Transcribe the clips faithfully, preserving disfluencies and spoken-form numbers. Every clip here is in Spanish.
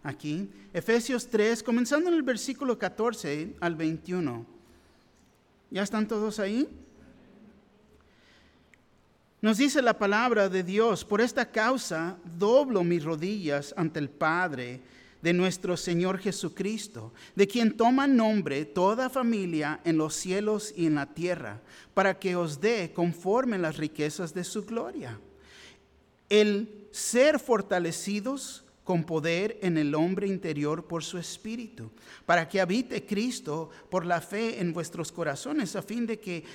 aquí. Efesios tres, comenzando en el versículo catorce al veintiuno. ¿Ya están todos ahí? Nos dice la palabra de Dios: por esta causa doblo mis rodillas ante el Padre de nuestro Señor Jesucristo, de quien toma nombre toda familia en los cielos y en la tierra, para que os dé conforme las riquezas de su gloria, el ser fortalecidos con poder en el hombre interior por su Espíritu, para que habite Cristo por la fe en vuestros corazones, a fin de que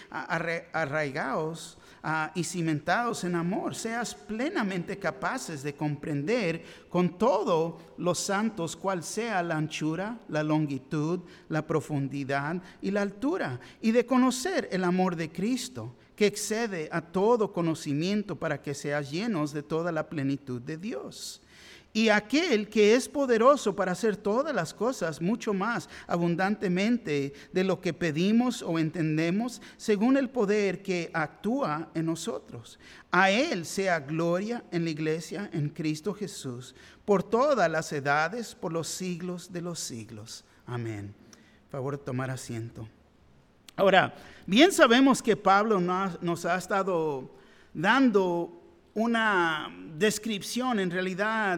arraigaos uh, y cimentados en amor, seas plenamente capaces de comprender con todos los santos cuál sea la anchura, la longitud, la profundidad y la altura, y de conocer el amor de Cristo, que excede a todo conocimiento, para que seas llenos de toda la plenitud de Dios. Y aquel que es poderoso para hacer todas las cosas mucho más abundantemente de lo que pedimos o entendemos, según el poder que actúa en nosotros. A Él sea gloria en la iglesia, en Cristo Jesús, por todas las edades, por los siglos de los siglos. Amén. Por favor, tomar asiento. Ahora, bien sabemos que Pablo nos ha estado dando una descripción en realidad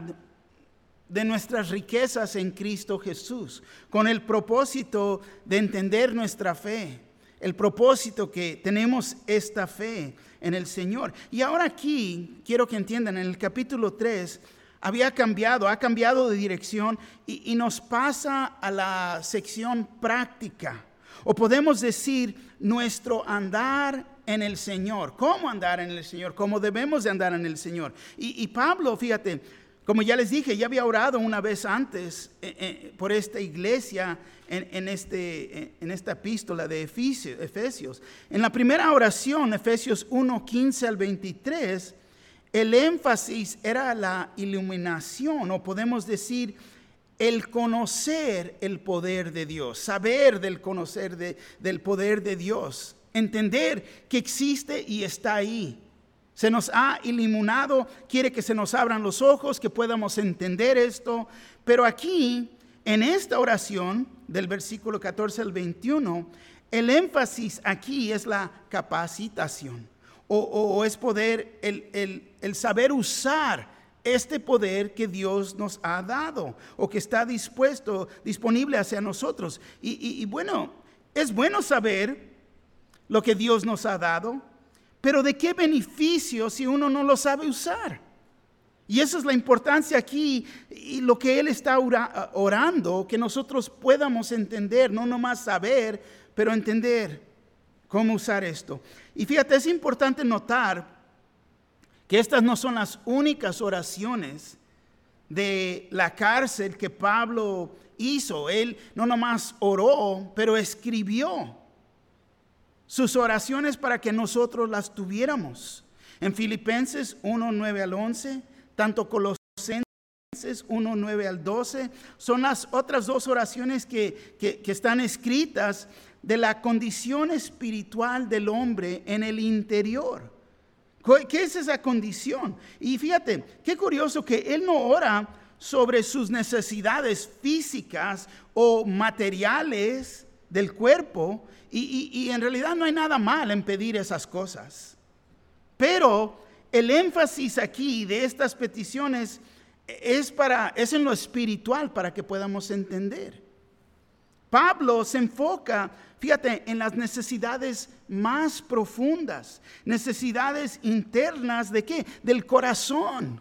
de nuestras riquezas en Cristo Jesús, con el propósito de entender nuestra fe, el propósito que tenemos esta fe en el Señor. Y ahora aquí, quiero que entiendan, en el capítulo tres, había cambiado, ha cambiado de dirección y, y nos pasa a la sección práctica, o podemos decir nuestro andar en el Señor. ¿Cómo andar en el Señor? ¿Cómo debemos de andar en el Señor? Y, y Pablo, fíjate, como ya les dije, ya había orado una vez antes eh, eh, por esta iglesia en, en, este, eh, en esta epístola de Efesios, Efesios. En la primera oración, Efesios uno, quince al veintitrés, el énfasis era la iluminación, o podemos decir el conocer el poder de Dios, saber del conocer de, del poder de Dios, entender que existe y está ahí. Se nos ha iluminado, quiere que se nos abran los ojos, que podamos entender esto. Pero aquí, en esta oración, del versículo catorce al veintiuno, el énfasis aquí es la capacitación. O, o, o es poder, el, el, el saber usar este poder que Dios nos ha dado, o que está dispuesto, disponible hacia nosotros. Y, y, y bueno, es bueno saber lo que Dios nos ha dado, pero ¿de qué beneficio si uno no lo sabe usar? Y esa es la importancia aquí, y lo que Él está orando, que nosotros podamos entender, no nomás saber, pero entender cómo usar esto. Y fíjate, es importante notar que estas no son las únicas oraciones de la cárcel que Pablo hizo. Él no nomás oró, pero escribió sus oraciones para que nosotros las tuviéramos. En Filipenses uno, nueve al once, tanto Colosenses uno, nueve al doce, son las otras dos oraciones que, que, que están escritas de la condición espiritual del hombre en el interior. ¿Qué es esa condición? Y fíjate, qué curioso que él no ora sobre sus necesidades físicas o materiales del cuerpo, y, y, y en realidad no hay nada mal en pedir esas cosas. Pero el énfasis aquí de estas peticiones es, para, es en lo espiritual, para que podamos entender. Pablo se enfoca, fíjate, en las necesidades más profundas, necesidades internas ¿de qué? Del corazón.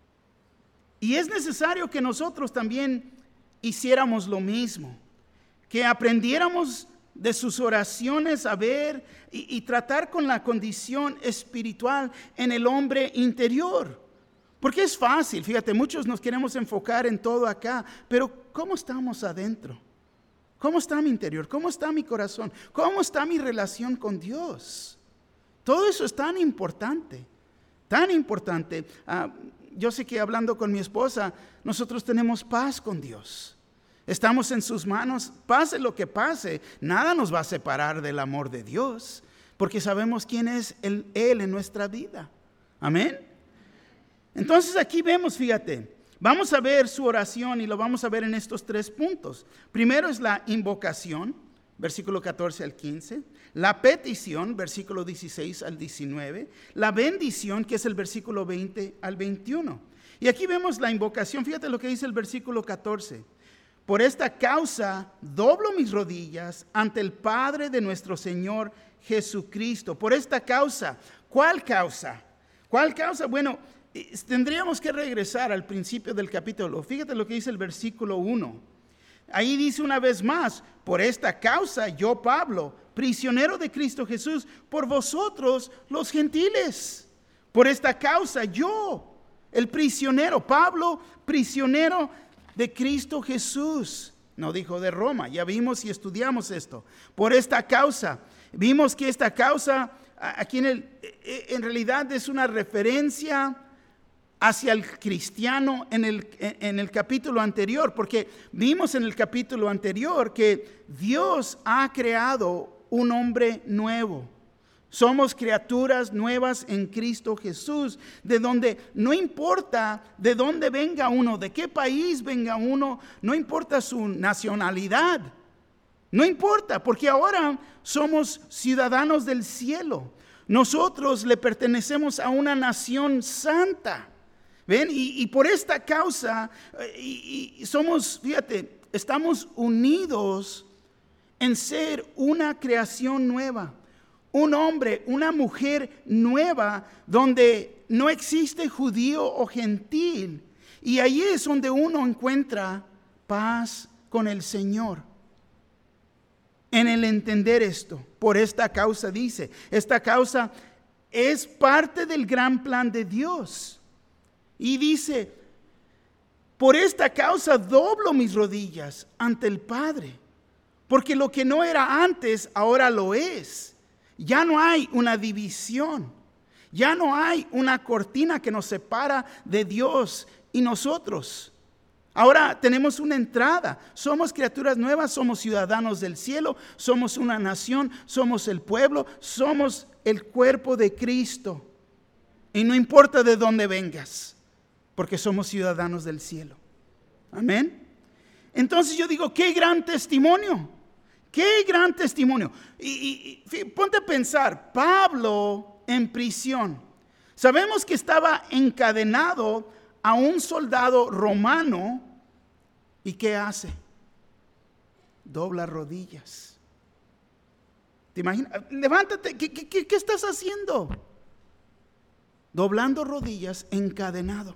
Y es necesario que nosotros también hiciéramos lo mismo, que aprendiéramos de sus oraciones a ver y, y tratar con la condición espiritual en el hombre interior. Porque es fácil, fíjate, muchos nos queremos enfocar en todo acá, pero ¿cómo estamos adentro? ¿Cómo está mi interior? ¿Cómo está mi corazón? ¿Cómo está mi relación con Dios? Todo eso es tan importante, tan importante. Uh, yo sé que hablando con mi esposa, nosotros tenemos paz con Dios. Estamos en sus manos, pase lo que pase, nada nos va a separar del amor de Dios, porque sabemos quién es Él, Él en nuestra vida. Amén. Entonces aquí vemos, fíjate, Vamos a ver su oración y lo vamos a ver en estos tres puntos. Primero es la invocación, versículo catorce al quince. La petición, versículo dieciséis al diecinueve. La bendición, que es el versículo veinte al veintiuno. Y aquí vemos la invocación. Fíjate lo que dice el versículo catorce. Por esta causa doblo mis rodillas ante el Padre de nuestro Señor Jesucristo. Por esta causa. ¿Cuál causa? ¿Cuál causa? Bueno, tendríamos que regresar al principio del capítulo. Fíjate lo que dice el versículo uno. Ahí dice una vez más, por esta causa yo, Pablo, prisionero de Cristo Jesús, por vosotros los gentiles. Por esta causa yo, el prisionero, Pablo, prisionero de Cristo Jesús. No dijo de Roma, ya vimos y estudiamos esto. Por esta causa, vimos que esta causa aquí en, el, en realidad es una referencia hacia el cristiano en el, en el capítulo anterior, porque vimos en el capítulo anterior que Dios ha creado un hombre nuevo. Somos criaturas nuevas en Cristo Jesús, de donde no importa de dónde venga uno, de qué país venga uno, no importa su nacionalidad, no importa, porque ahora somos ciudadanos del cielo. Nosotros le pertenecemos a una nación santa. ¿Ven? Y, y por esta causa, y, y somos, fíjate, estamos unidos en ser una creación nueva. Un hombre, una mujer nueva, donde no existe judío o gentil. Y ahí es donde uno encuentra paz con el Señor. En el entender esto, por esta causa dice, esta causa es parte del gran plan de Dios. Y dice, por esta causa doblo mis rodillas ante el Padre, porque lo que no era antes, ahora lo es. Ya no hay una división, ya no hay una cortina que nos separa de Dios y nosotros. Ahora tenemos una entrada, somos criaturas nuevas, somos ciudadanos del cielo, somos una nación, somos el pueblo, somos el cuerpo de Cristo. Y no importa de dónde vengas, porque somos ciudadanos del cielo. Amén. Entonces yo digo, qué gran testimonio. Qué gran testimonio. Y, y, y ponte a pensar, Pablo en prisión. Sabemos que estaba encadenado a un soldado romano. ¿Y qué hace? Dobla rodillas. ¿Te imaginas? Levántate, ¿qué, qué, qué estás haciendo? Doblando rodillas, encadenado.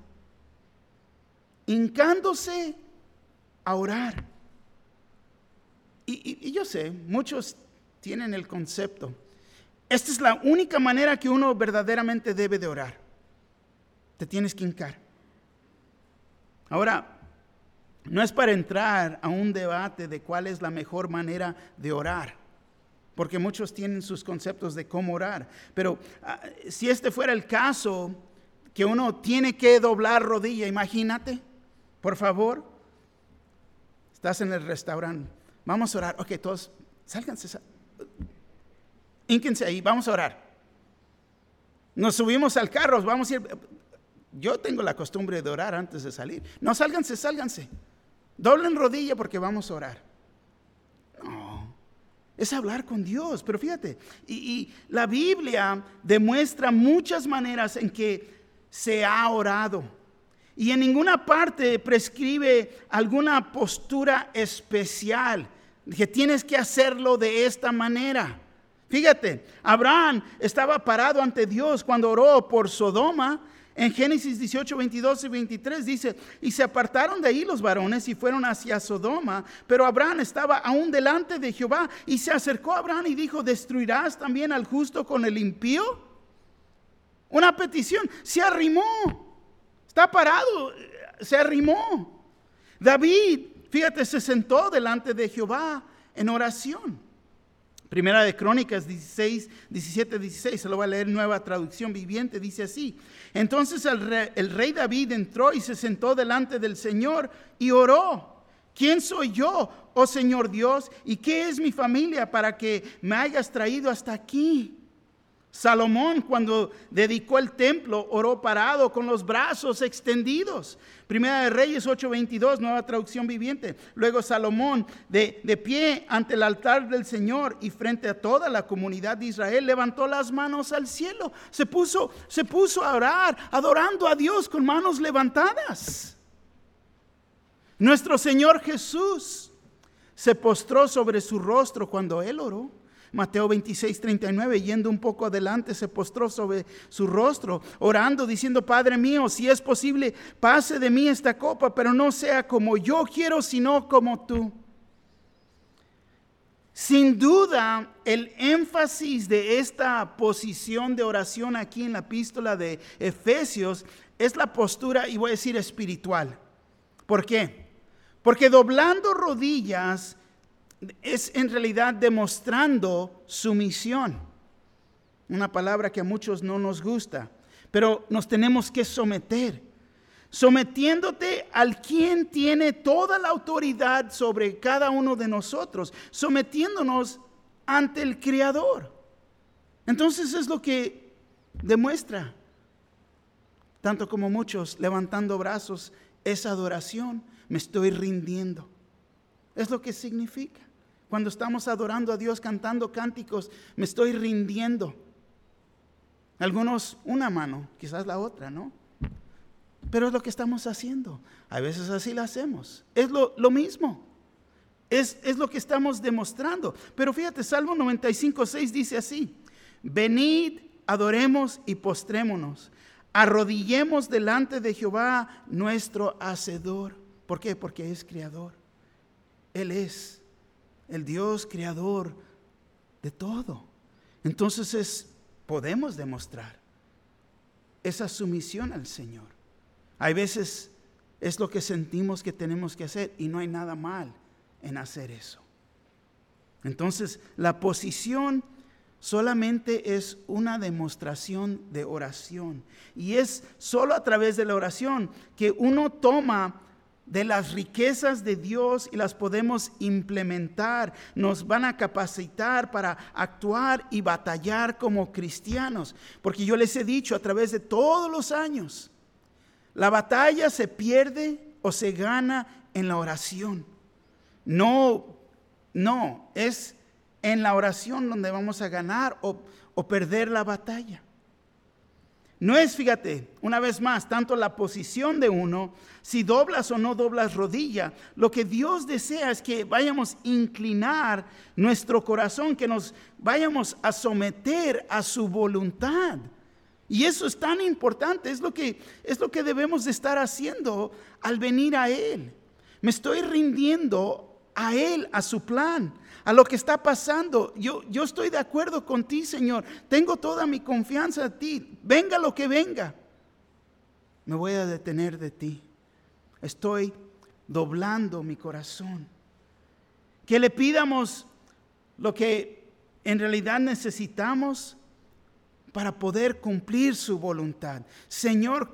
Hincándose a orar. Y, y, y yo sé, muchos tienen el concepto. Esta es la única manera que uno verdaderamente debe de orar. Te tienes que hincar. Ahora, no es para entrar a un debate de cuál es la mejor manera de orar, porque muchos tienen sus conceptos de cómo orar. Pero uh, si este fuera el caso, que uno tiene que doblar rodilla, imagínate, por favor, estás en el restaurante. Vamos a orar. Ok, todos, sálganse. Sal... Hínquense ahí, vamos a orar. Nos subimos al carro, vamos a ir. Yo tengo la costumbre de orar antes de salir. No, sálganse, sálganse. Doblen rodilla porque vamos a orar. No, es hablar con Dios. Pero fíjate, y, y la Biblia demuestra muchas maneras en que se ha orado. Y en ninguna parte prescribe alguna postura especial, que tienes que hacerlo de esta manera. Fíjate, Abraham estaba parado ante Dios cuando oró por Sodoma. En Génesis dieciocho, veintidós y veintitrés dice, y se apartaron de ahí los varones y fueron hacia Sodoma, pero Abraham estaba aún delante de Jehová, y se acercó a Abraham y dijo, ¿destruirás también al justo con el impío? Una petición, se arrimó, está parado, se arrimó. David, fíjate, se sentó delante de Jehová en oración. Primera de Crónicas dieciséis, diecisiete, dieciséis, se lo voy a leer, Nueva Traducción Viviente, dice así. Entonces el rey, el rey David entró y se sentó delante del Señor y oró. ¿Quién soy yo, oh Señor Dios? ¿Y qué es mi familia para que me hayas traído hasta aquí? Salomón, cuando dedicó el templo, oró parado con los brazos extendidos. Primera de Reyes ocho veintidós, nueva traducción viviente. Luego Salomón, de, de pie ante el altar del Señor y frente a toda la comunidad de Israel, levantó las manos al cielo. Se puso, se puso a orar, adorando a Dios con manos levantadas. Nuestro Señor Jesús se postró sobre su rostro cuando Él oró. Mateo veintiséis, treinta y nueve, yendo un poco adelante, se postró sobre su rostro, orando, diciendo: Padre mío, si es posible, pase de mí esta copa, pero no sea como yo quiero, sino como tú. Sin duda, el énfasis de esta posición de oración aquí en la epístola de Efesios es la postura, y voy a decir espiritual. ¿Por qué? Porque doblando rodillas es en realidad demostrando sumisión. Una palabra que a muchos no nos gusta, pero nos tenemos que someter. Sometiéndote al quien tiene toda la autoridad sobre cada uno de nosotros, sometiéndonos ante el Creador. Entonces es lo que demuestra, tanto como muchos levantando brazos, esa adoración. Me estoy rindiendo. Es lo que significa. Cuando estamos adorando a Dios, cantando cánticos, me estoy rindiendo. Algunos una mano, quizás la otra, ¿no? Pero es lo que estamos haciendo. A veces así lo hacemos. Es lo, lo mismo. Es, es lo que estamos demostrando. Pero fíjate, Salmo noventa y cinco, seis dice así: venid, adoremos y postrémonos. Arrodillemos delante de Jehová nuestro Hacedor. ¿Por qué? Porque es creador. Él es el Dios creador de todo. Entonces es, podemos demostrar esa sumisión al Señor. Hay veces es lo que sentimos que tenemos que hacer y no hay nada mal en hacer eso. Entonces la posición solamente es una demostración de oración, y es solo a través de la oración que uno toma de las riquezas de Dios y las podemos implementar. Nos van a capacitar para actuar y batallar como cristianos. Porque yo les he dicho a través de todos los años, la batalla se pierde o se gana en la oración. No, no, es en la oración donde vamos a ganar o, o perder la batalla. No es, fíjate, una vez más, tanto la posición de uno, si doblas o no doblas rodilla. Lo que Dios desea es que vayamos a inclinar nuestro corazón, que nos vayamos a someter a su voluntad. Y eso es tan importante, es lo que, es lo que debemos de estar haciendo al venir a Él. Me estoy rindiendo a Él, a su plan, a lo que está pasando. Yo, yo estoy de acuerdo con ti, Señor. Tengo toda mi confianza en ti. Venga lo que venga, me voy a detener de ti. Estoy doblando mi corazón. Que le pidamos lo que en realidad necesitamos para poder cumplir su voluntad. Señor,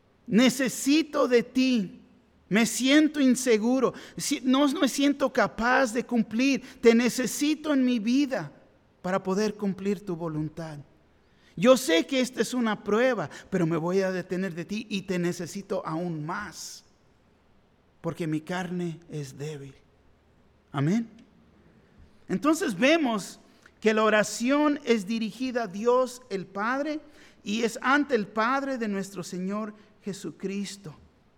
necesito de ti. Me siento inseguro, no me siento capaz de cumplir. Te necesito en mi vida para poder cumplir tu voluntad. Yo sé que esta es una prueba, pero me voy a detener de ti y te necesito aún más, porque mi carne es débil. Amén. Entonces vemos que la oración es dirigida a Dios el Padre y es ante el Padre de nuestro Señor Jesucristo.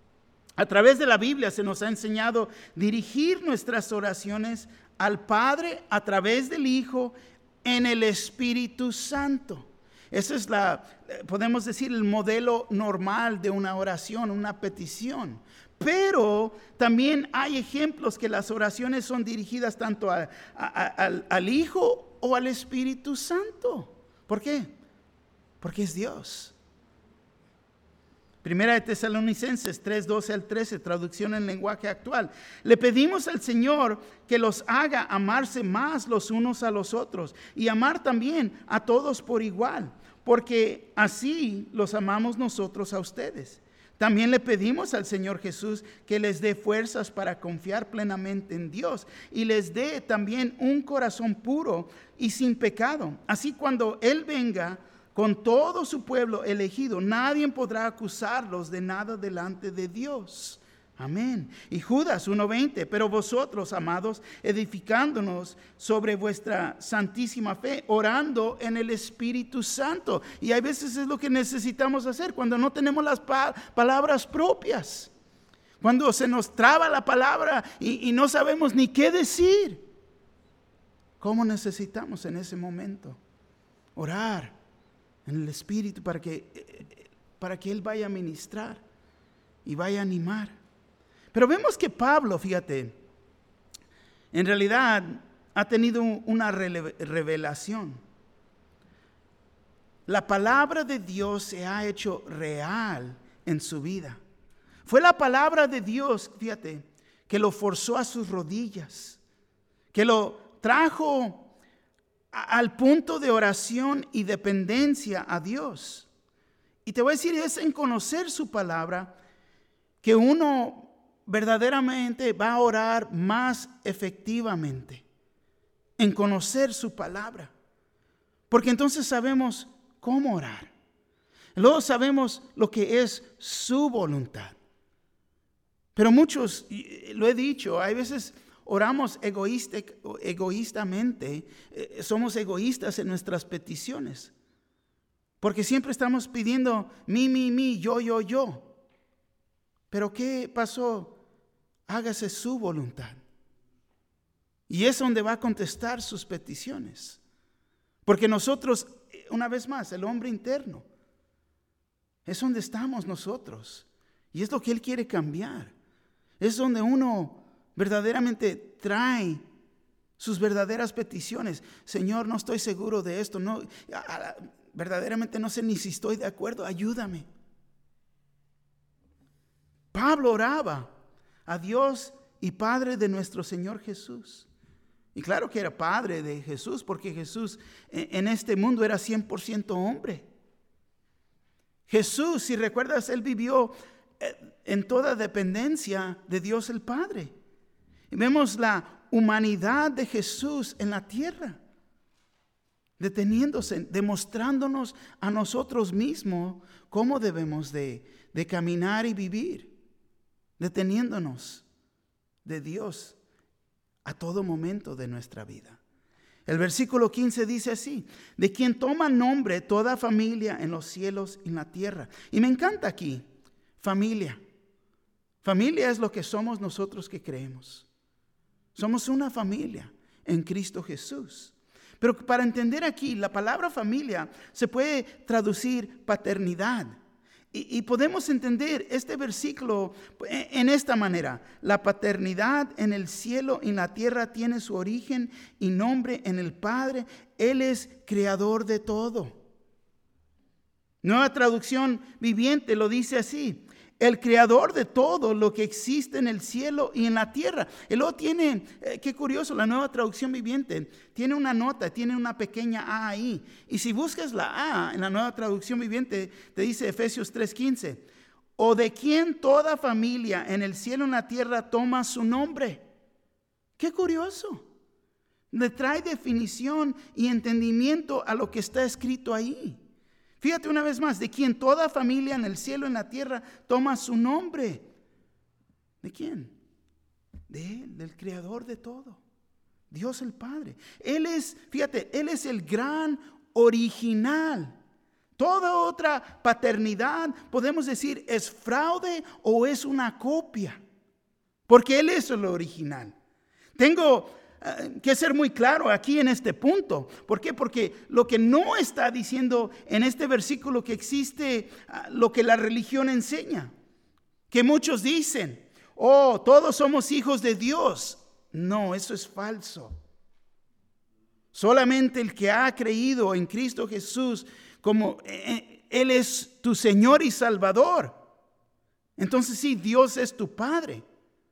A través de la Biblia se nos ha enseñado dirigir nuestras oraciones al Padre a través del Hijo en el Espíritu Santo. Ese es la, podemos decir, el modelo normal de una oración, una petición. Pero también hay ejemplos que las oraciones son dirigidas tanto a, a, a, al, al Hijo o al Espíritu Santo. ¿Por qué? Porque es Dios. Primera de Tesalonicenses tres, doce al trece, traducción en lenguaje actual. Le pedimos al Señor que los haga amarse más los unos a los otros y amar también a todos por igual, porque así los amamos nosotros a ustedes. También le pedimos al Señor Jesús que les dé fuerzas para confiar plenamente en Dios y les dé también un corazón puro y sin pecado. Así cuando Él venga, con todo su pueblo elegido, nadie podrá acusarlos de nada delante de Dios. Amén. Y Judas uno veinte, pero vosotros, amados, edificándonos sobre vuestra santísima fe, orando en el Espíritu Santo. Y hay veces es lo que necesitamos hacer cuando no tenemos las pa- palabras propias. Cuando se nos traba la palabra y, y no sabemos ni qué decir. ¿Cómo necesitamos en ese momento? Orar en el Espíritu para que, para que Él vaya a ministrar y vaya a animar. Pero vemos que Pablo, fíjate, en realidad ha tenido una revelación. La palabra de Dios se ha hecho real en su vida. Fue la palabra de Dios, fíjate, que lo forzó a sus rodillas, que lo trajo al punto de oración y dependencia a Dios. Y te voy a decir, es en conocer su palabra que uno verdaderamente va a orar más efectivamente, en conocer su palabra. Porque entonces sabemos cómo orar. Luego sabemos lo que es su voluntad. Pero muchos, lo he dicho, hay veces oramos egoísta, egoístamente, eh, somos egoístas en nuestras peticiones. Porque siempre estamos pidiendo mi, mi, mi, yo, yo, yo. Pero ¿qué pasó? Hágase su voluntad. Y es donde va a contestar sus peticiones. Porque nosotros, una vez más, el hombre interno, es donde estamos nosotros. Y es lo que Él quiere cambiar. Es donde uno verdaderamente trae sus verdaderas peticiones. Señor, no estoy seguro de esto. No, verdaderamente no sé ni si estoy de acuerdo. Ayúdame. Pablo oraba a Dios y Padre de nuestro Señor Jesús. Y claro que era Padre de Jesús, porque Jesús en este mundo era cien por ciento hombre. Jesús, si recuerdas, Él vivió en toda dependencia de Dios el Padre. Y vemos la humanidad de Jesús en la tierra, deteniéndose, demostrándonos a nosotros mismos cómo debemos de, de caminar y vivir. Deteniéndonos de Dios a todo momento de nuestra vida. El versículo quince dice así: de quien toma nombre toda familia en los cielos y en la tierra. Y me encanta aquí, familia. Familia es lo que somos nosotros que creemos. Somos una familia en Cristo Jesús. Pero para entender aquí, la palabra familia se puede traducir paternidad. Y, y podemos entender este versículo en esta manera: la paternidad en el cielo y en la tierra tiene su origen y nombre en el Padre. Él es creador de todo. Nueva Traducción Viviente lo dice así: el creador de todo lo que existe en el cielo y en la tierra. Y luego tiene, eh, qué curioso, la Nueva Traducción Viviente tiene una nota, tiene una pequeña A ahí. Y si buscas la A en la Nueva Traducción Viviente, te dice Efesios tres quince: o de quien toda familia en el cielo y en la tierra toma su nombre. Qué curioso. Le trae definición y entendimiento a lo que está escrito ahí. Fíjate una vez más: de quien toda familia en el cielo y en la tierra toma su nombre. ¿De quién? De Él, del creador de todo. Dios el Padre. Él es, fíjate, Él es el gran original. Toda otra paternidad, podemos decir, es fraude o es una copia. Porque Él es el original. Tengo que ser muy claro aquí en este punto. ¿Por qué? Porque lo que no está diciendo en este versículo que existe lo que la religión enseña. Que muchos dicen: oh, todos somos hijos de Dios. No, eso es falso. Solamente el que ha creído en Cristo Jesús como Él es tu Señor y Salvador. Entonces sí, Dios es tu Padre.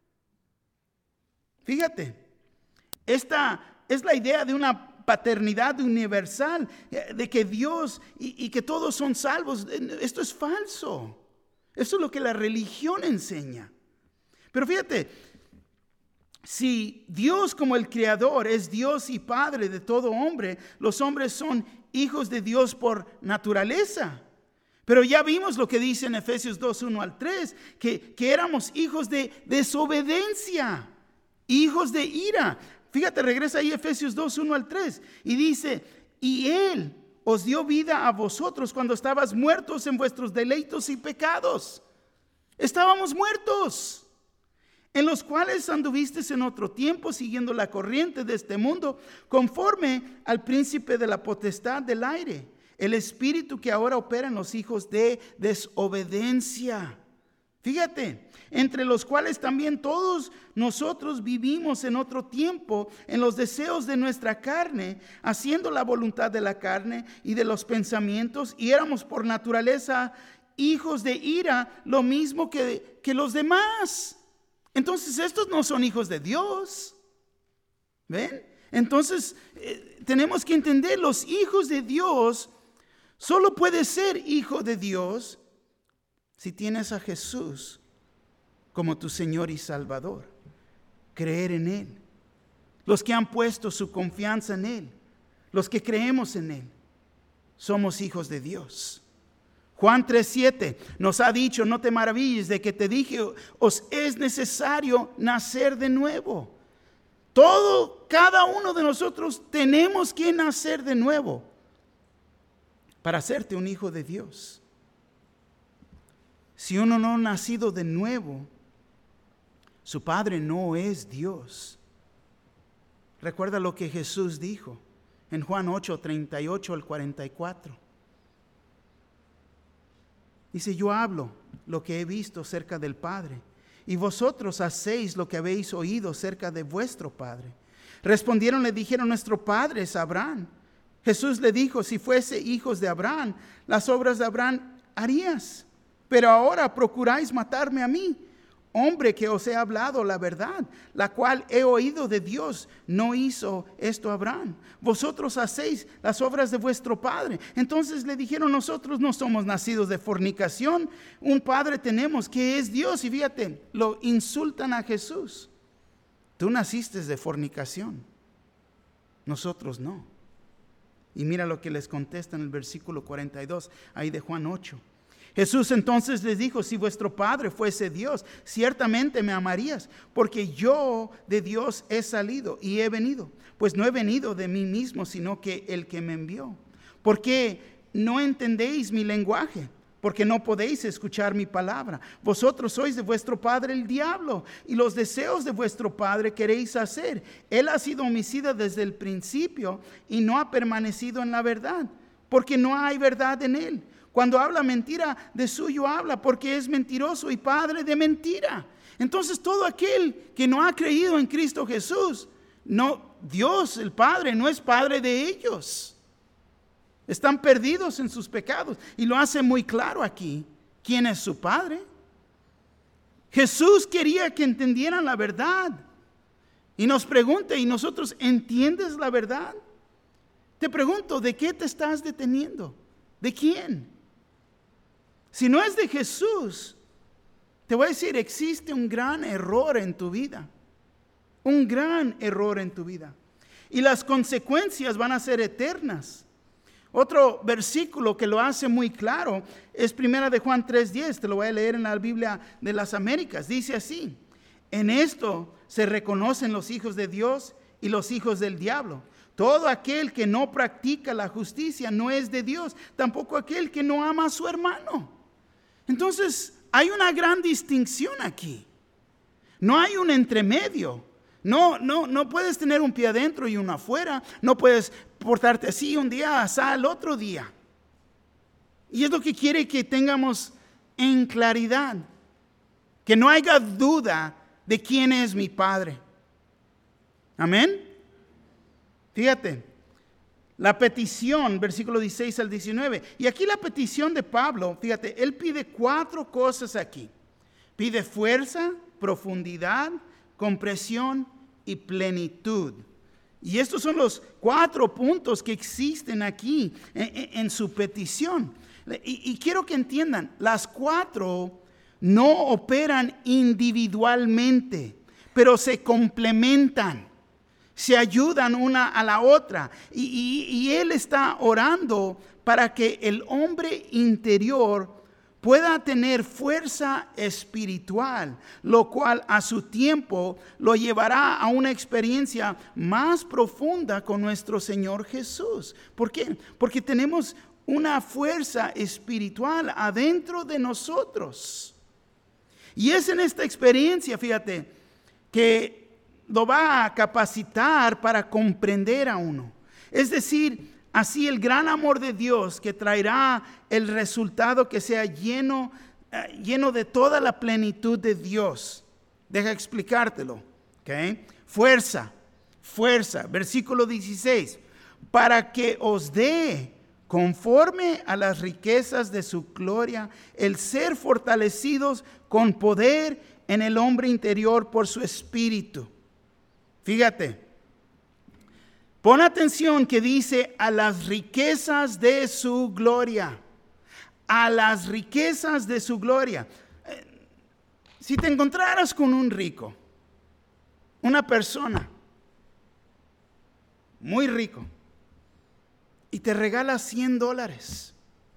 Fíjate. Esta es la idea de una paternidad universal, de que Dios y, y que todos son salvos. Esto es falso. Eso es lo que la religión enseña. Pero fíjate, si Dios como el creador es Dios y Padre de todo hombre, los hombres son hijos de Dios por naturaleza. Pero ya vimos lo que dice en Efesios dos, uno al tres, que, que éramos hijos de desobediencia, hijos de ira. Fíjate, regresa ahí Efesios dos, uno al tres, y dice, y Él os dio vida a vosotros cuando estabas muertos en vuestros deleitos y pecados. Estábamos muertos, en los cuales anduvisteis en otro tiempo, siguiendo la corriente de este mundo, conforme al príncipe de la potestad del aire, el espíritu que ahora opera en los hijos de desobediencia. Fíjate, entre los cuales también todos nosotros vivimos en otro tiempo, en los deseos de nuestra carne, haciendo la voluntad de la carne y de los pensamientos, y éramos por naturaleza hijos de ira, lo mismo que, que los demás. Entonces estos no son hijos de Dios. ¿Ven? Entonces eh, tenemos que entender, los hijos de Dios, solo puedes ser hijo de Dios si tienes a Jesús como tu Señor y Salvador. Creer en Él. Los que han puesto su confianza en Él, los que creemos en Él, somos hijos de Dios. Juan tres siete nos ha dicho, no te maravilles de que te dije, os es necesario nacer de nuevo. Todo, cada uno de nosotros tenemos que nacer de nuevo para hacerte un hijo de Dios. Si uno no ha nacido de nuevo, su padre no es Dios. Recuerda lo que Jesús dijo en Juan ocho, treinta y ocho al cuarenta y cuatro. Dice, yo hablo lo que he visto cerca del Padre, y vosotros hacéis lo que habéis oído cerca de vuestro padre. Respondieron, le dijeron, nuestro padre es Abraham. Jesús le dijo, si fuese hijos de Abraham, las obras de Abraham harías. Pero ahora procuráis matarme a mí, hombre que os he hablado la verdad, la cual he oído de Dios. No hizo esto Abraham. Vosotros hacéis las obras de vuestro padre. Entonces le dijeron, nosotros no somos nacidos de fornicación. Un padre tenemos que es Dios. Y fíjate, lo insultan a Jesús. Tú naciste de fornicación. Nosotros no. Y mira lo que les contesta en el versículo cuarenta y dos, ahí de Juan ocho. Jesús entonces les dijo, si vuestro Padre fuese Dios, ciertamente me amarías, porque yo de Dios he salido y he venido, pues no he venido de mí mismo, sino que el que me envió. ¿Por qué no entendéis mi lenguaje? Porque no podéis escuchar mi palabra. Vosotros sois de vuestro padre el diablo, y los deseos de vuestro padre queréis hacer. Él ha sido homicida desde el principio y no ha permanecido en la verdad, porque no hay verdad en él. Cuando habla mentira, de suyo habla, porque es mentiroso y padre de mentira. Entonces todo aquel que no ha creído en Cristo Jesús, no, Dios el Padre no es padre de ellos. Están perdidos en sus pecados, y lo hace muy claro aquí. ¿Quién es su padre? Jesús quería que entendieran la verdad, y nos pregunta, ¿y nosotros entiendes la verdad? Te pregunto, ¿de qué te estás deteniendo? ¿De quién? Si no es de Jesús, te voy a decir, existe un gran error en tu vida. Un gran error en tu vida. Y las consecuencias van a ser eternas. Otro versículo que lo hace muy claro es primera de Juan tres diez. Te lo voy a leer en la Biblia de las Américas. Dice así: en esto se reconocen los hijos de Dios y los hijos del diablo. Todo aquel que no practica la justicia no es de Dios, tampoco aquel que no ama a su hermano. Entonces, hay una gran distinción aquí. No hay un entremedio. No, no, no puedes tener un pie adentro y uno afuera. No puedes portarte así un día, así el otro día. Y es lo que quiere que tengamos en claridad. Que no haya duda de quién es mi Padre. Amén. Fíjate, la petición, versículo dieciséis al diecinueve. Y aquí la petición de Pablo, fíjate, él pide cuatro cosas aquí. Pide fuerza, profundidad, comprensión y plenitud. Y estos son los cuatro puntos que existen aquí en, en, en su petición. Y, y quiero que entiendan, las cuatro no operan individualmente, pero se complementan. se ayudan una a la otra. Y, y, y Él está orando para que el hombre interior pueda tener fuerza espiritual, lo cual a su tiempo lo llevará a una experiencia más profunda con nuestro Señor Jesús. ¿Por qué? Porque tenemos una fuerza espiritual adentro de nosotros. Y es en esta experiencia, fíjate, que lo va a capacitar para comprender a uno. Es decir, así el gran amor de Dios que traerá el resultado que sea lleno, uh, lleno de toda la plenitud de Dios. Deja explicártelo. ¿Okay? Fuerza, fuerza. Versículo dieciséis. Para que os dé, conforme a las riquezas de su gloria, el ser fortalecidos con poder en el hombre interior por su espíritu. Fíjate. Pon atención que dice a las riquezas de su gloria. A las riquezas de su gloria. Si te encontraras con un rico, una persona muy rico, y te regala cien dólares,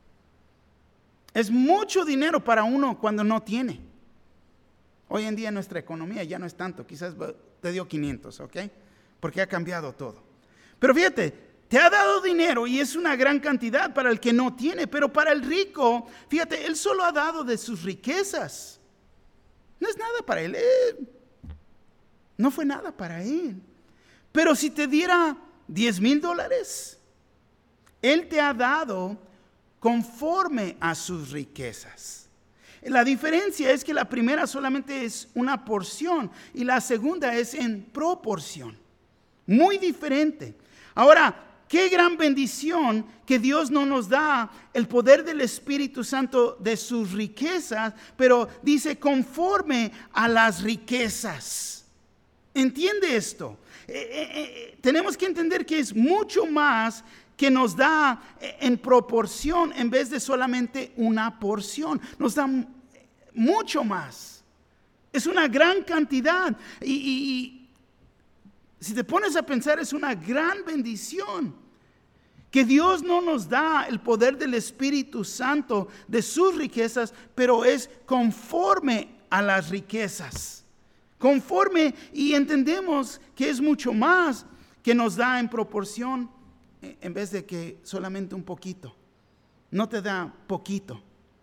es mucho dinero para uno cuando no tiene. Hoy en día nuestra economía ya no es tanto, quizás te dio quinientos, ¿ok? Porque ha cambiado todo. Pero fíjate, te ha dado dinero y es una gran cantidad para el que no tiene, pero para el rico, fíjate, él solo ha dado de sus riquezas. No es nada para él, él no fue nada para él. Pero si te diera diez mil dólares, él te ha dado conforme a sus riquezas. La diferencia es que la primera solamente es una porción y la segunda es en proporción. Muy diferente. Ahora, qué gran bendición que Dios no nos da el poder del Espíritu Santo de sus riquezas, pero dice conforme a las riquezas. ¿Entiende esto? Eh, eh, eh, tenemos que entender que es mucho más que nos da en proporción en vez de solamente una porción. Nos da mucho más. Es una gran cantidad. Y, y, y si te pones a pensar, es una gran bendición que Dios no nos da el poder del Espíritu Santo de sus riquezas, pero es conforme a las riquezas. Conforme, y entendemos que es mucho más que nos da en proporción en vez de que solamente un poquito. No te da poquito,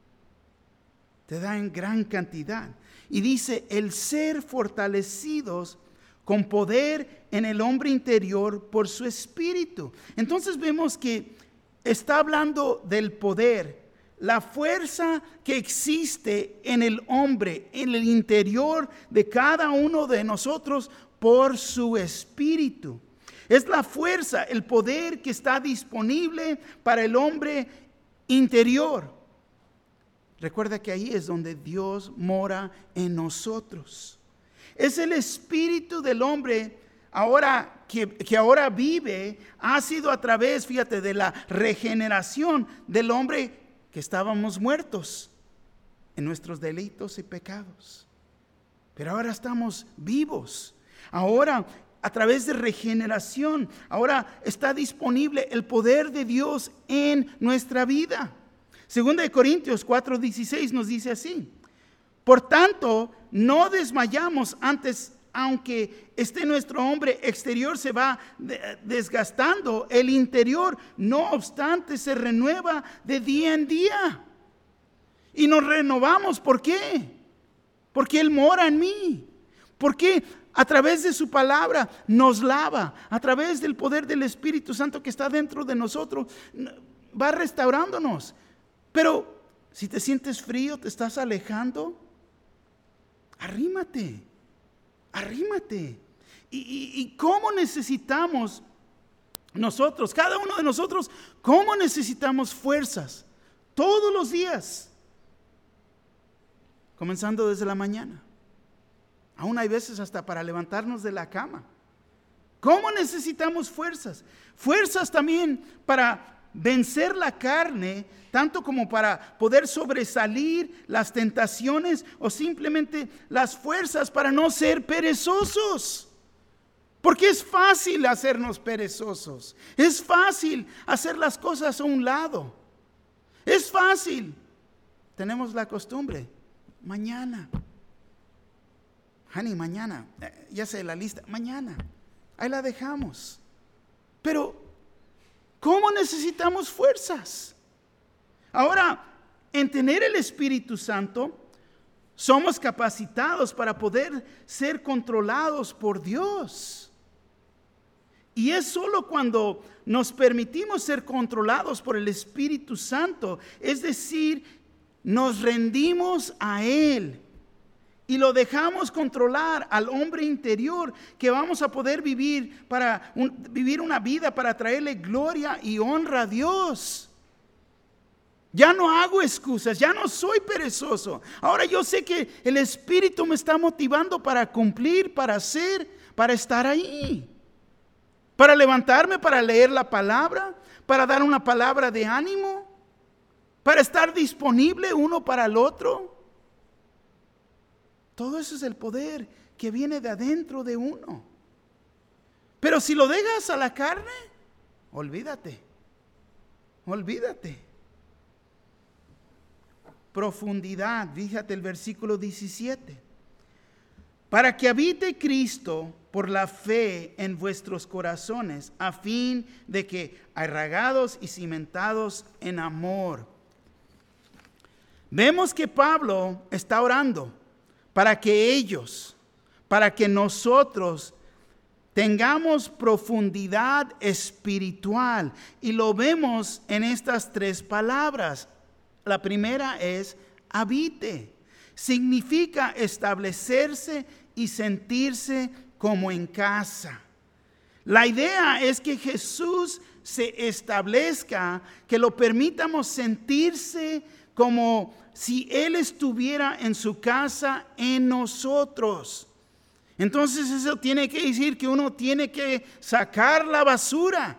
te da en gran cantidad. Y dice, el ser fortalecidos con poder en el hombre interior por su espíritu. Entonces vemos que está hablando del poder, la fuerza que existe en el hombre, en el interior de cada uno de nosotros por su espíritu. Es la fuerza, el poder que está disponible para el hombre interior. Recuerda que ahí es donde Dios mora en nosotros. Es el espíritu del hombre ahora que, que ahora vive, ha sido a través, fíjate, de la regeneración del hombre que estábamos muertos en nuestros delitos y pecados. Pero ahora estamos vivos. Ahora, a través de regeneración, ahora está disponible el poder de Dios en nuestra vida. Segunda de Corintios cuatro dieciséis nos dice así: por tanto, no desmayamos antes, aunque este nuestro hombre exterior se va desgastando, el interior, no obstante, se renueva de día en día. Y nos renovamos, ¿por qué? Porque Él mora en mí. ¿Por qué? A través de su palabra nos lava, a través del poder del Espíritu Santo que está dentro de nosotros, va restaurándonos. Pero si te sientes frío, te estás alejando, arrímate, arrímate. Y, y, y cómo necesitamos nosotros, cada uno de nosotros, cómo necesitamos fuerzas todos los días, comenzando desde la mañana. Aún hay veces hasta para levantarnos de la cama. ¿Cómo necesitamos fuerzas? Fuerzas también para vencer la carne, tanto como para poder sobresalir las tentaciones o simplemente las fuerzas para no ser perezosos. Porque es fácil hacernos perezosos. Es fácil hacer las cosas a un lado. Es fácil. Tenemos la costumbre. Mañana. Honey, mañana. Ya sé la lista. Mañana. Ahí la dejamos. Pero, ¿cómo necesitamos fuerzas? Ahora, en tener el Espíritu Santo, somos capacitados para poder ser controlados por Dios. Y es solo cuando nos permitimos ser controlados por el Espíritu Santo, es decir, nos rendimos a Él y lo dejamos controlar al hombre interior, que vamos a poder vivir para un, vivir una vida para traerle gloria y honra a Dios. Ya no hago excusas, ya no soy perezoso. Ahora yo sé que el Espíritu me está motivando para cumplir, para hacer, para estar ahí. Para levantarme, para leer la palabra, para dar una palabra de ánimo, para estar disponible uno para el otro. Todo eso es el poder que viene de adentro de uno. Pero si lo dejas a la carne, olvídate, olvídate. Profundidad, fíjate el versículo diecisiete. Para que habite Cristo por la fe en vuestros corazones, a fin de que, arraigados y cimentados en amor. Vemos que Pablo está orando para que ellos, para que nosotros tengamos profundidad espiritual. Y lo vemos en estas tres palabras. La primera es habite. Significa establecerse y sentirse como en casa. La idea es que Jesús se establezca, que lo permitamos sentirse como si Él estuviera en su casa en nosotros. Entonces eso tiene que decir que uno tiene que sacar la basura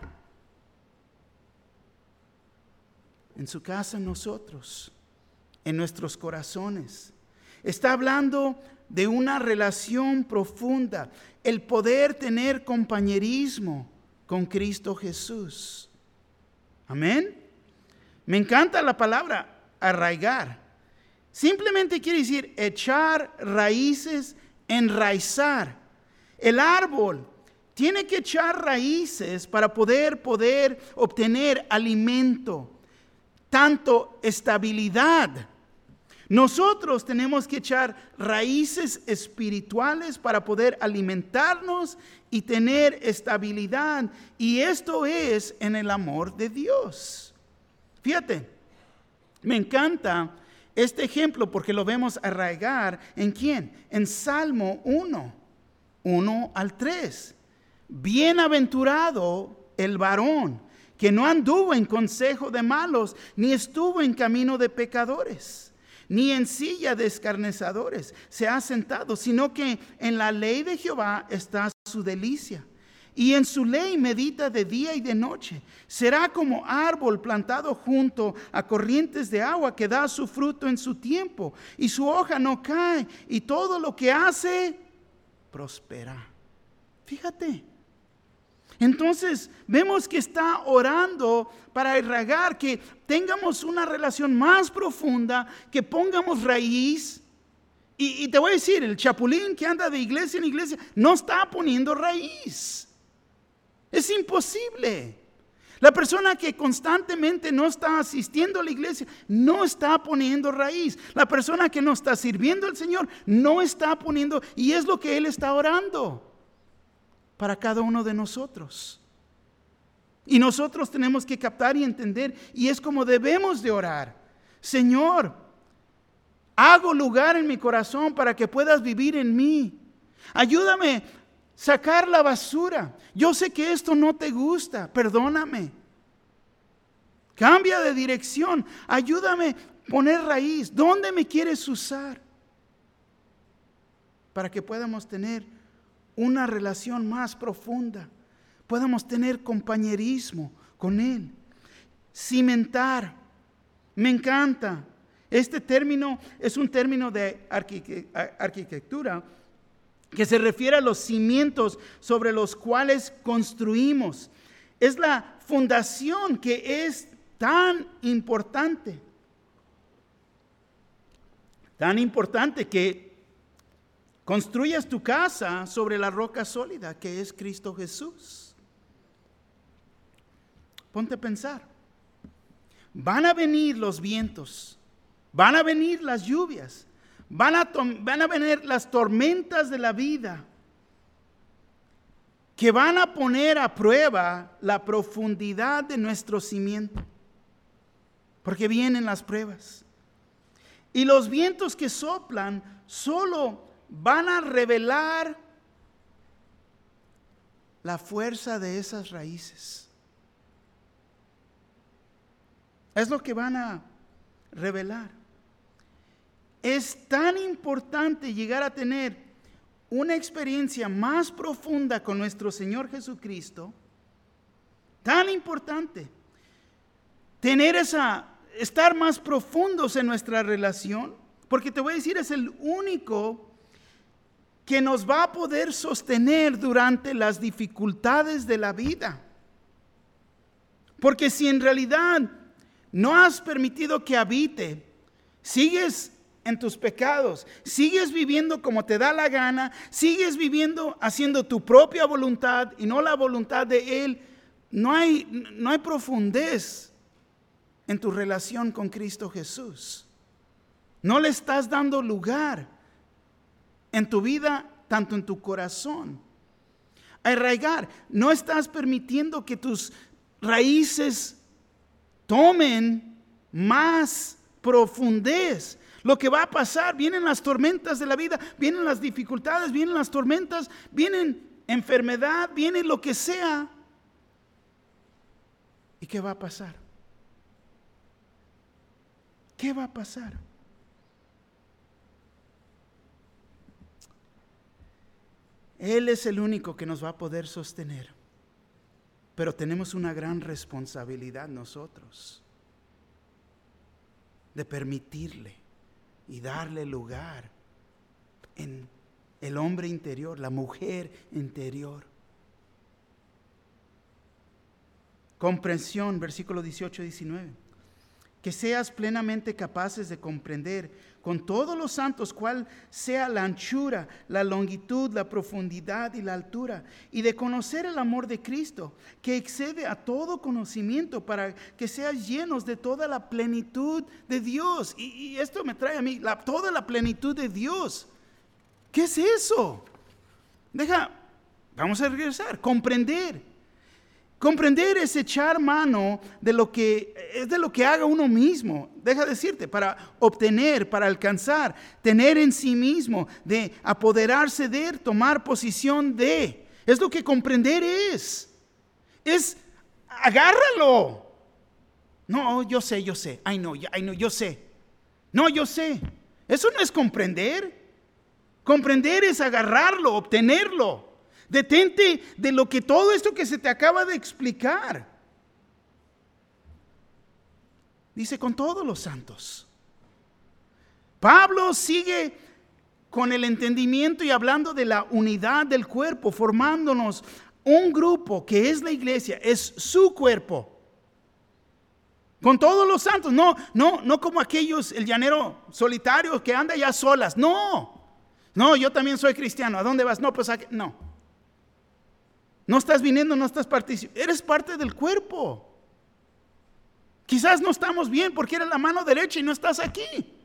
en su casa en nosotros, en nuestros corazones. Está hablando de una relación profunda, el poder tener compañerismo con Cristo Jesús. Amén. Me encanta la palabra arraigar. Simplemente quiere decir echar raíces, enraizar. El árbol tiene que echar raíces para poder, poder obtener alimento, tanto estabilidad. Nosotros tenemos que echar raíces espirituales para poder alimentarnos y tener estabilidad. Y esto es en el amor de Dios. Fíjate, me encanta este ejemplo porque lo vemos arraigar ¿en quién? En Salmo uno, uno al tres. Bienaventurado el varón que no anduvo en consejo de malos, ni estuvo en camino de pecadores, ni en silla de escarnecedores se ha sentado, sino que en la ley de Jehová está su delicia, y en su ley medita de día y de noche. Será como árbol plantado junto a corrientes de agua, que da su fruto en su tiempo, y su hoja no cae, y todo lo que hace prospera. Fíjate. Entonces vemos que está orando para irrigar, que tengamos una relación más profunda, que pongamos raíz. Y, y te voy a decir, el chapulín que anda de iglesia en iglesia no está poniendo raíz. Es imposible. La persona que constantemente no está asistiendo a la iglesia no está poniendo raíz. La persona que no está sirviendo al Señor no está poniendo, y es lo que Él está orando para cada uno de nosotros. Y nosotros tenemos que captar y entender, y es como debemos de orar. Señor, hago lugar en mi corazón para que puedas vivir en mí. Ayúdame a sacar la basura. Yo sé que esto no te gusta, perdóname. Cambia de dirección. Ayúdame a poner raíz. ¿Dónde me quieres usar? Para que podamos tener una relación más profunda, podamos tener compañerismo con Él. Cimentar, me encanta. Este término es un término de arquitectura que se refiere a los cimientos sobre los cuales construimos. Es la fundación que es tan importante. Tan importante que construyas tu casa sobre la roca sólida que es Cristo Jesús. Ponte a pensar. Van a venir los vientos, van a venir las lluvias, van a, van a venir las tormentas de la vida que van a poner a prueba la profundidad de nuestro cimiento, porque vienen las pruebas. Y los vientos que soplan solo van a revelar la fuerza de esas raíces. Es lo que van a revelar. Es tan importante llegar a tener una experiencia más profunda con nuestro Señor Jesucristo. Tan importante. Tener esa, estar más profundos en nuestra relación. Porque te voy a decir, es el único que nos va a poder sostener durante las dificultades de la vida. Porque si en realidad no has permitido que habite, sigues en tus pecados, sigues viviendo como te da la gana, sigues viviendo haciendo tu propia voluntad y no la voluntad de Él, no hay, no hay profundez en tu relación con Cristo Jesús. No le estás dando lugar en tu vida, tanto en tu corazón. Arraigar, no estás permitiendo que tus raíces tomen más profundez. Lo que va a pasar, vienen las tormentas de la vida, vienen las dificultades, vienen las tormentas, vienen enfermedad, viene lo que sea. ¿Y qué va a pasar? ¿Qué va a pasar? Él es el único que nos va a poder sostener. Pero tenemos una gran responsabilidad nosotros de permitirle y darle lugar en el hombre interior, la mujer interior. Comprensión, versículo dieciocho y diecinueve. Que seas plenamente capaces de comprender con todos los santos cuál sea la anchura, la longitud, la profundidad y la altura, y de conocer el amor de Cristo, que excede a todo conocimiento, para que seas llenos de toda la plenitud de Dios. Y, y esto me trae a mí, la, toda la plenitud de Dios. ¿Qué es eso? Deja, vamos a regresar, comprender. Comprender es echar mano de lo que es de lo que haga uno mismo. Deja decirte, para obtener, para alcanzar, tener en sí mismo, de apoderarse de, tomar posición de. Es lo que comprender es. Es agárralo. No, yo sé, yo sé. Ay, no, ay, no, yo sé. No, yo sé. Eso no es comprender. Comprender es agarrarlo, obtenerlo. Detente de lo que todo esto que se te acaba de explicar. Dice con todos los santos. Pablo sigue con el entendimiento y hablando de la unidad del cuerpo, formándonos un grupo que es la iglesia, es su cuerpo. Con todos los santos, no, no, no como aquellos, el llanero solitario que anda ya solas, no. No, yo también soy cristiano, ¿a dónde vas? No, pues aquí, no. No estás viniendo, no estás participando. Eres parte del cuerpo. Quizás no estamos bien porque eres la mano derecha y no estás aquí.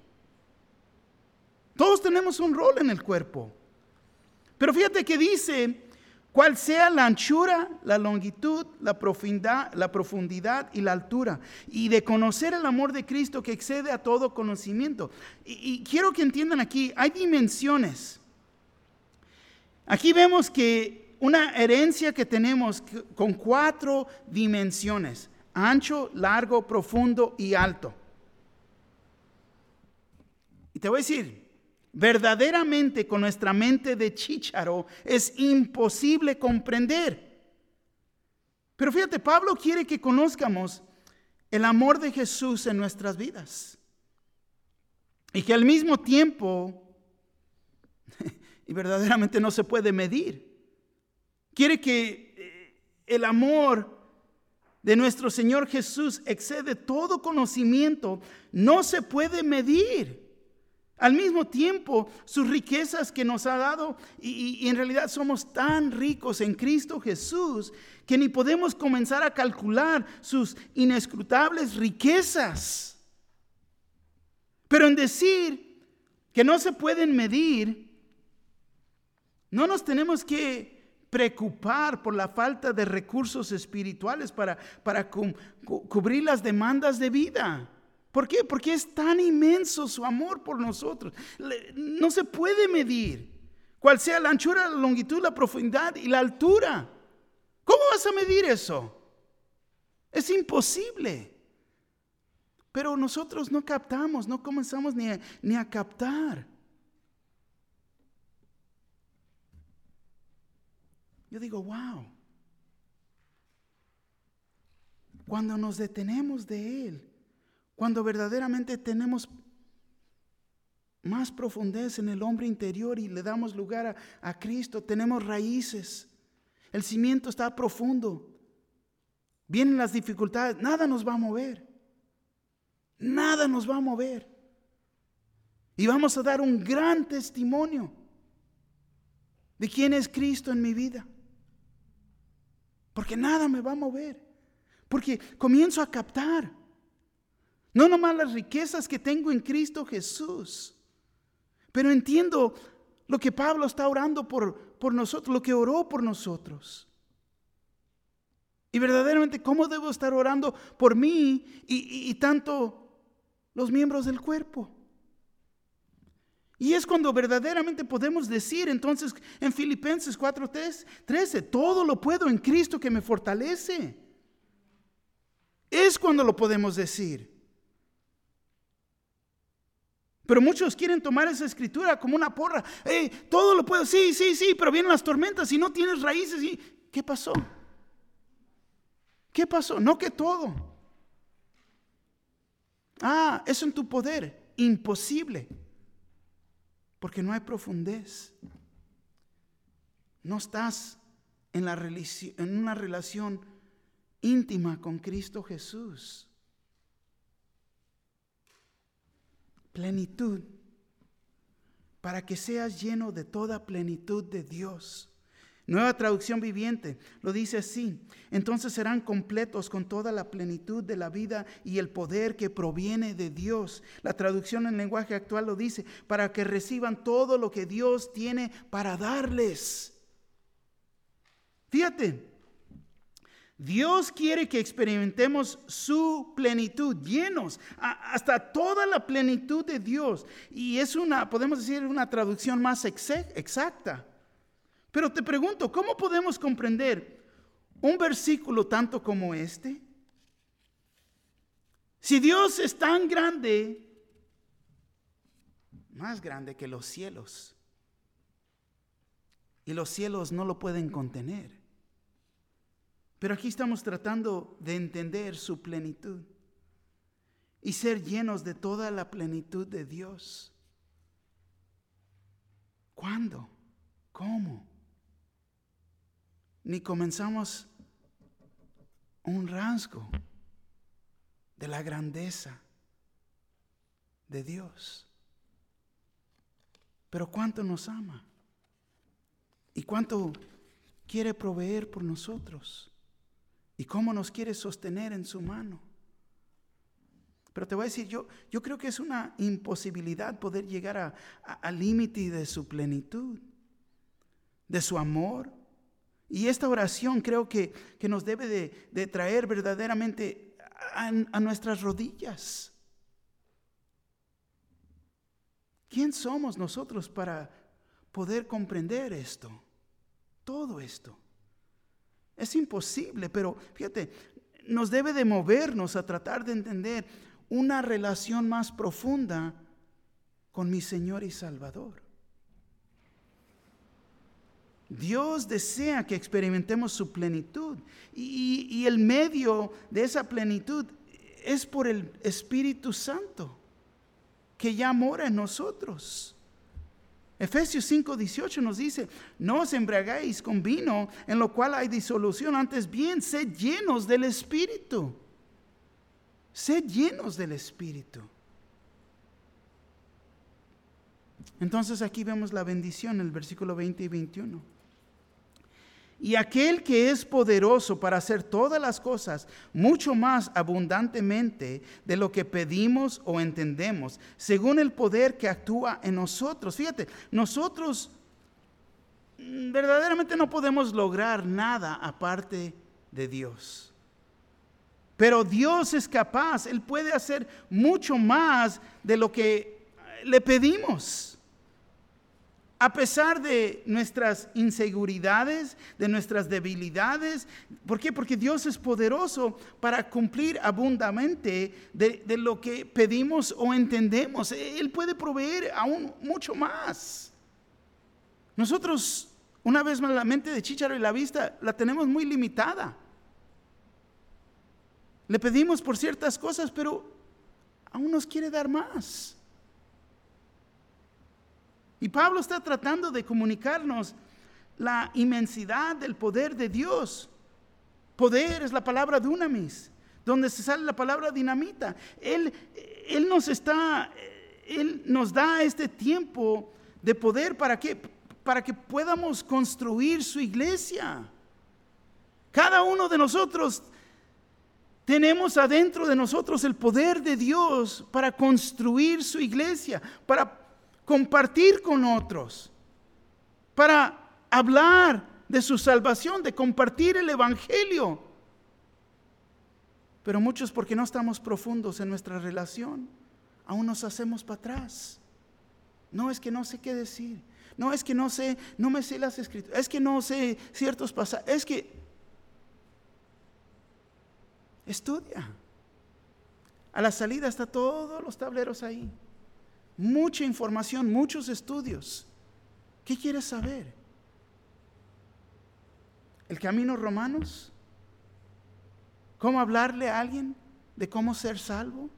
Todos tenemos un rol en el cuerpo. Pero fíjate que dice, cuál sea la anchura, la longitud, la profundidad, la profundidad y la altura. Y de conocer el amor de Cristo que excede a todo conocimiento. Y, y quiero que entiendan aquí, hay dimensiones. Aquí vemos que una herencia que tenemos con cuatro dimensiones: ancho, largo, profundo y alto. Y te voy a decir, verdaderamente con nuestra mente de chícharo es imposible comprender. Pero fíjate, Pablo quiere que conozcamos el amor de Jesús en nuestras vidas. Y que al mismo tiempo y verdaderamente no se puede medir. Quiere que el amor de nuestro Señor Jesús excede todo conocimiento, no se puede medir. Al mismo tiempo, sus riquezas que nos ha dado, y, y en realidad somos tan ricos en Cristo Jesús, que ni podemos comenzar a calcular sus inescrutables riquezas. Pero en decir que no se pueden medir, no nos tenemos que preocupar por la falta de recursos espirituales para, para cu- cu- cubrir las demandas de vida. ¿Por qué? Porque es tan inmenso su amor por nosotros. No se puede medir cuál sea la anchura, la longitud, la profundidad y la altura. ¿Cómo vas a medir eso? Es imposible. Pero nosotros no captamos, no comenzamos ni a, ni a captar. Yo digo, wow. Cuando nos detenemos de Él, cuando verdaderamente tenemos más profundez en el hombre interior y le damos lugar a, a Cristo, tenemos raíces, el cimiento está profundo, vienen las dificultades, nada nos va a mover, nada nos va a mover. Y vamos a dar un gran testimonio de quién es Cristo en mi vida, porque nada me va a mover, porque comienzo a captar. No nomás las riquezas que tengo en Cristo Jesús, pero entiendo lo que Pablo está orando por, por nosotros, lo que oró por nosotros. Y verdaderamente, ¿cómo debo estar orando por mí y, y, y tanto los miembros del cuerpo? Y es cuando verdaderamente podemos decir, entonces, en Filipenses cuatro trece, todo lo puedo en Cristo que me fortalece. Es cuando lo podemos decir. Pero muchos quieren tomar esa escritura como una porra. Hey, todo lo puedo, sí, sí, sí, pero vienen las tormentas y no tienes raíces. Y, ¿qué pasó? ¿Qué pasó? No que todo. Ah, eso en tu poder. Imposible. Porque no hay profundez. No estás en, la, en una relación íntima con Cristo Jesús. Plenitud, para que seas lleno de toda plenitud de Dios. Nueva Traducción Viviente lo dice así: entonces serán completos con toda la plenitud de la vida y el poder que proviene de Dios. La traducción en lenguaje actual lo dice: para que reciban todo lo que Dios tiene para darles. Fíjate, Dios quiere que experimentemos su plenitud, llenos a, hasta toda la plenitud de Dios. Y es una, podemos decir, una traducción más exacta. Pero te pregunto, ¿cómo podemos comprender un versículo tanto como este? Si Dios es tan grande, más grande que los cielos, y los cielos no lo pueden contener. Pero aquí estamos tratando de entender su plenitud y ser llenos de toda la plenitud de Dios. ¿Cuándo? ¿Cómo? Ni comenzamos un rasgo de la grandeza de Dios. Pero cuánto nos ama y cuánto quiere proveer por nosotros. ¿Y cómo nos quiere sostener en su mano? Pero te voy a decir, yo, yo creo que es una imposibilidad poder llegar a, a, al límite de su plenitud, de su amor. Y esta oración creo que, que nos debe de, de traer verdaderamente a, a nuestras rodillas. ¿Quién somos nosotros para poder comprender esto? Todo esto. Es imposible, pero fíjate, nos debe de movernos a tratar de entender una relación más profunda con mi Señor y Salvador. Dios desea que experimentemos su plenitud y, y el medio de esa plenitud es por el Espíritu Santo que ya mora en nosotros. Efesios cinco dieciocho nos dice, no os embriaguéis con vino, en lo cual hay disolución, antes bien, sed llenos del Espíritu. Sed llenos del Espíritu. Entonces aquí vemos la bendición en el versículo veinte y veintiuno. Y aquel que es poderoso para hacer todas las cosas mucho más abundantemente de lo que pedimos o entendemos, según el poder que actúa en nosotros. Fíjate, nosotros verdaderamente no podemos lograr nada aparte de Dios. Pero Dios es capaz, Él puede hacer mucho más de lo que le pedimos. A pesar de nuestras inseguridades, de nuestras debilidades. ¿Por qué? Porque Dios es poderoso para cumplir abundantemente de, de lo que pedimos o entendemos. Él puede proveer aún mucho más. Nosotros, una vez más, la mente de chícharo y la vista la tenemos muy limitada. Le pedimos por ciertas cosas, pero aún nos quiere dar más. Y Pablo está tratando de comunicarnos la inmensidad del poder de Dios. Poder es la palabra dunamis, donde se sale la palabra dinamita. Él, él nos está, Él nos da este tiempo de poder para que, para que podamos construir su iglesia. Cada uno de nosotros tenemos adentro de nosotros el poder de Dios para construir su iglesia, para compartir con otros, para hablar de su salvación, de compartir el evangelio. Pero muchos, porque no estamos profundos en nuestra relación, aún nos hacemos para atrás. No, es que no sé qué decir. No, es que no sé, no me sé las escrituras. Es que no sé ciertos pasajes. Es que estudia. A la salida está todos los tableros ahí. Mucha información, muchos estudios. ¿Qué quieres saber? ¿El camino romanos? ¿Cómo hablarle a alguien de cómo ser salvo?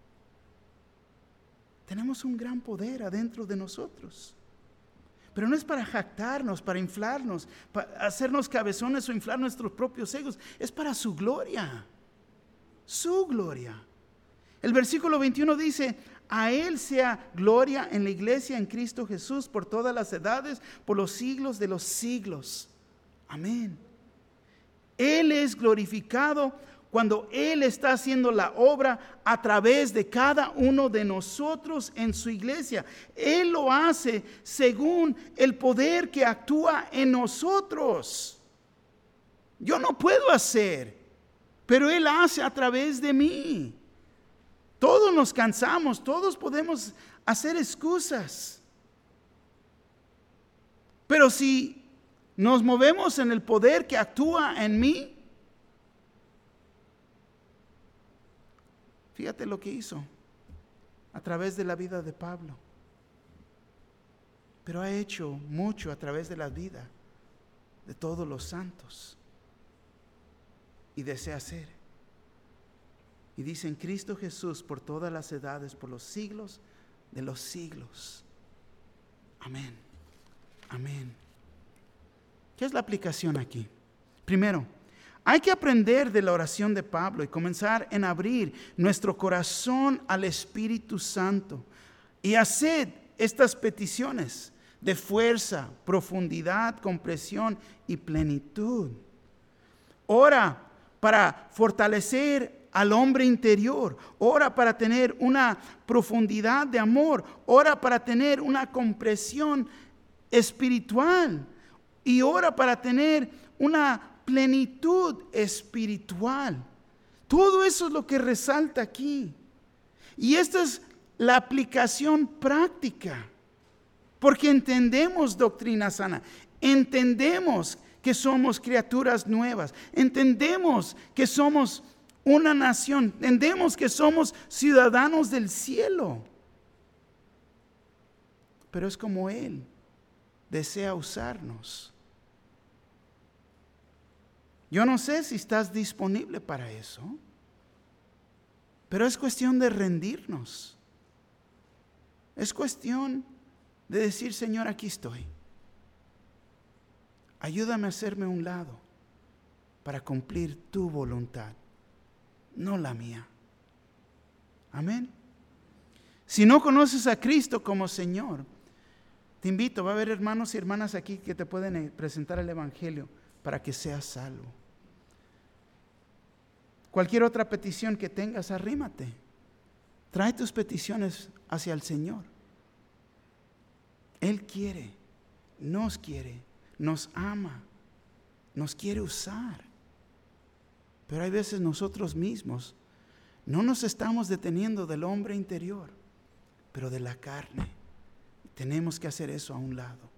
Tenemos un gran poder adentro de nosotros. Pero no es para jactarnos, para inflarnos, para hacernos cabezones o inflar nuestros propios egos. Es para su gloria. Su gloria. El versículo veintiuno dice: a Él sea gloria en la iglesia en Cristo Jesús por todas las edades, por los siglos de los siglos. Amén. Él es glorificado cuando Él está haciendo la obra a través de cada uno de nosotros en su iglesia. Él lo hace según el poder que actúa en nosotros. Yo no puedo hacer, pero Él hace a través de mí. Todos nos cansamos, todos podemos hacer excusas. Pero si nos movemos en el poder que actúa en mí, fíjate lo que hizo a través de la vida de Pablo. Pero ha hecho mucho a través de la vida de todos los santos. Y desea hacer. Y dice: en Cristo Jesús por todas las edades, por los siglos de los siglos. Amén. Amén. ¿Qué es la aplicación aquí? Primero, hay que aprender de la oración de Pablo y comenzar en abrir nuestro corazón al Espíritu Santo y hacer estas peticiones de fuerza, profundidad, comprensión y plenitud. Ora para fortalecer al hombre interior. Ora para tener una profundidad de amor. Ora para tener una comprensión espiritual. Y ora para tener una plenitud espiritual. Todo eso es lo que resalta aquí. Y esta es la aplicación práctica. Porque entendemos doctrina sana. Entendemos que somos criaturas nuevas. Entendemos que somos una nación. Entendemos que somos ciudadanos del cielo. Pero es como Él desea usarnos. Yo no sé si estás disponible para eso, pero es cuestión de rendirnos. Es cuestión de decir, Señor, aquí estoy. Ayúdame a hacerme a un lado para cumplir tu voluntad, no la mía. Amén. Si no conoces a Cristo como Señor, te invito, va a haber hermanos y hermanas aquí que te pueden presentar el Evangelio para que seas salvo. Cualquier otra petición que tengas, arrímate. Trae tus peticiones hacia el Señor. Él quiere, nos quiere, nos ama, nos quiere usar. Pero hay veces nosotros mismos no nos estamos deteniendo del hombre interior, pero de la carne. Tenemos que hacer eso a un lado.